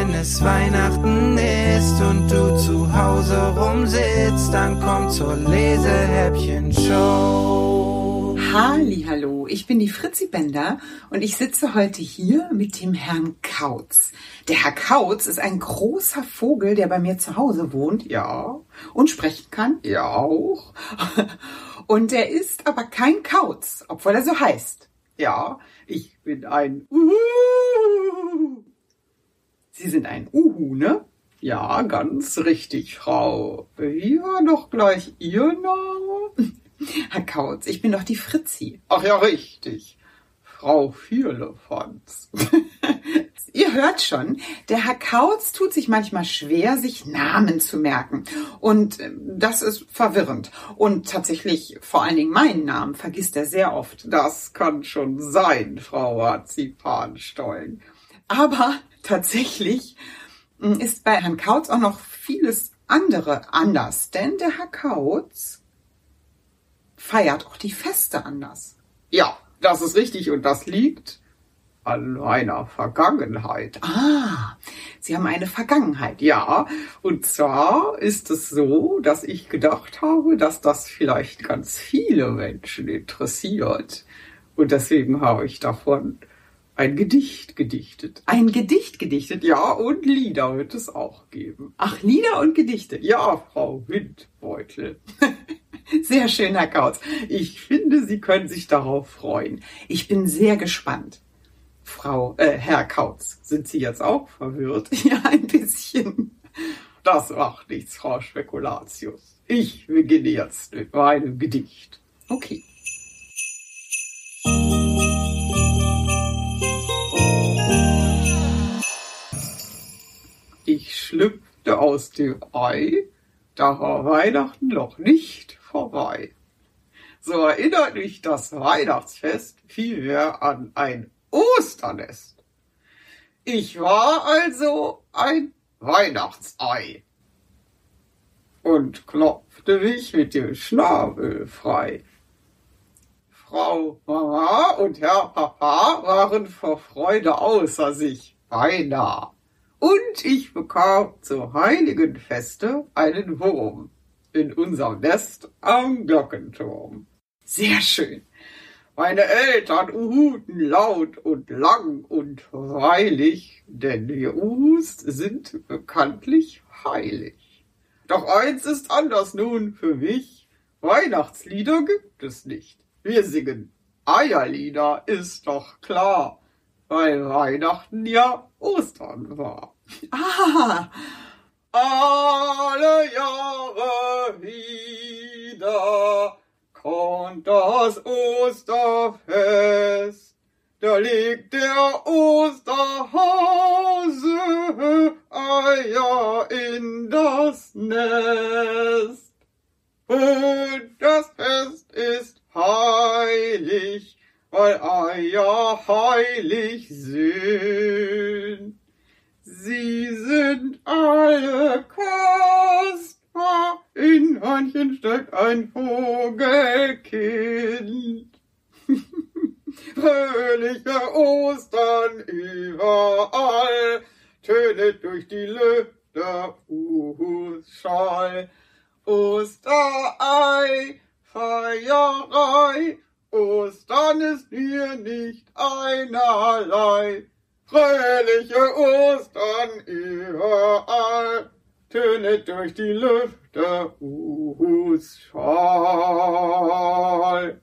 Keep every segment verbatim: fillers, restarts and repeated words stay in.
wenn es Weihnachten ist und du zu Hause rumsitzt, dann komm zur Lesehäppchen-Show. Hallihallo, ich bin die Fritzi Bender und ich sitze heute hier mit dem Herrn Kautz. Der Herr Kautz ist ein großer Vogel, der bei mir zu Hause wohnt, ja, und sprechen kann, ja auch. Und er ist aber kein Kautz, obwohl er so heißt. Ja, ich bin ein Uhu. Sie sind ein Uhu, ne? Ja, ganz richtig, Frau. Wie war doch gleich Ihr Name? Herr Kautz, ich bin doch die Fritzi. Ach ja, richtig. Frau Vierlefanz. Ihr hört schon, der Herr Kautz tut sich manchmal schwer, sich Namen zu merken. Und das ist verwirrend. Und tatsächlich, vor allen Dingen meinen Namen, vergisst er sehr oft. Das kann schon sein, Frau Marzipanstollen. Aber tatsächlich ist bei Herrn Kautz auch noch vieles andere anders. Denn der Herr Kautz feiert auch die Feste anders. Ja, das ist richtig und das liegt an meiner Vergangenheit. Ah, Sie haben eine Vergangenheit. Ja, und zwar ist es so, dass ich gedacht habe, dass das vielleicht ganz viele Menschen interessiert. Und deswegen habe ich davon ein Gedicht gedichtet. Ein Gedicht gedichtet? Ja, und Lieder wird es auch geben. Ach, Lieder und Gedichte? Ja, Frau Windbeutel. Sehr schön, Herr Kautz. Ich finde, Sie können sich darauf freuen. Ich bin sehr gespannt. Frau, äh, Herr Kautz, sind Sie jetzt auch verwirrt? Ja, ein bisschen. Das macht nichts, Frau Spekulatius. Ich beginne jetzt mit meinem Gedicht. Okay. Ich schlüpfte aus dem Ei, da war Weihnachten noch nicht vorbei. So erinnert mich das Weihnachtsfest vielmehr an ein Osternest. Ich war also ein Weihnachtsei und klopfte mich mit dem Schnabel frei. Frau Mama und Herr Papa waren vor Freude außer sich, beinahe. Und ich bekam zum heiligen Feste einen Wurm in unserem Nest am Glockenturm. Sehr schön. Meine Eltern uhuten laut und lang und weilig, denn wir Uhus sind bekanntlich heilig. Doch eins ist anders nun für mich, Weihnachtslieder gibt es nicht. Wir singen Eierlieder, ist doch klar, weil Weihnachten ja Ostern war. Ah, alle Jahre wieder kommt das Osterfest, da legt der Osterhase Eier in das Nest. Und das Fest ist heilig, weil Eier heilig sind. Sie sind alle kostbar, in Hörnchen steckt ein Vogelkind. Fröhliche Ostern überall, tönet durch die Lüfte Uhus Schall. Osterei, Feierei, Ostern ist mir nicht einerlei. Fröhliche Ostern überall, tönet durch die Lüfte Uhus Schall.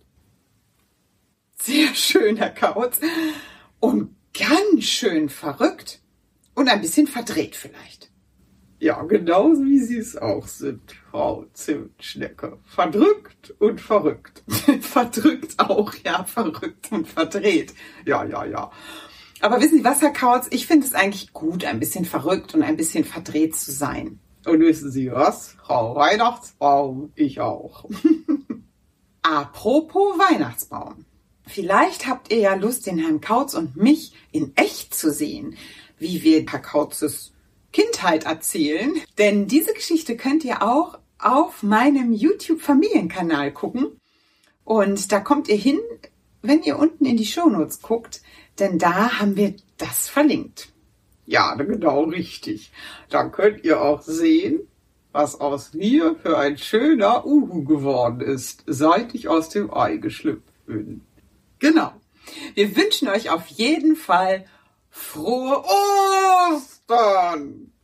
Sehr schön, Herr Kautz. Und ganz schön verrückt. Und ein bisschen verdreht vielleicht. Ja, genauso wie Sie es auch sind, Frau Zimtschnecke. Verdrückt und verrückt. Verdrückt auch, ja, verrückt und verdreht. Ja, ja, ja. Aber wissen Sie was, Herr Kautz? Ich finde es eigentlich gut, ein bisschen verrückt und ein bisschen verdreht zu sein. Und wissen Sie was, Frau Weihnachtsbaum? Ich auch. Apropos Weihnachtsbaum. Vielleicht habt ihr ja Lust, den Herrn Kautz und mich in echt zu sehen, wie wir Herr Kautzes Kindheit erzählen. Denn diese Geschichte könnt ihr auch auf meinem YouTube-Familienkanal gucken. Und da kommt ihr hin, wenn ihr unten in die Shownotes guckt, denn da haben wir das verlinkt. Ja, genau richtig. Dann könnt ihr auch sehen, was aus mir für ein schöner Uhu geworden ist, seit ich aus dem Ei geschlüpft bin. Genau. Wir wünschen euch auf jeden Fall frohe Ostern!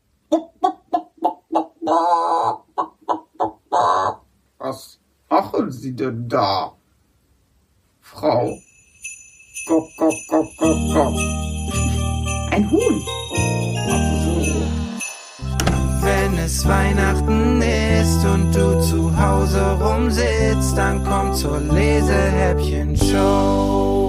Was machen Sie denn da, Frau? Gok, gok, gok, gok, gok. Ein Huhn. Wenn es Weihnachten ist und du zu Hause rumsitzt, dann komm zur Lesehäppchen-Show.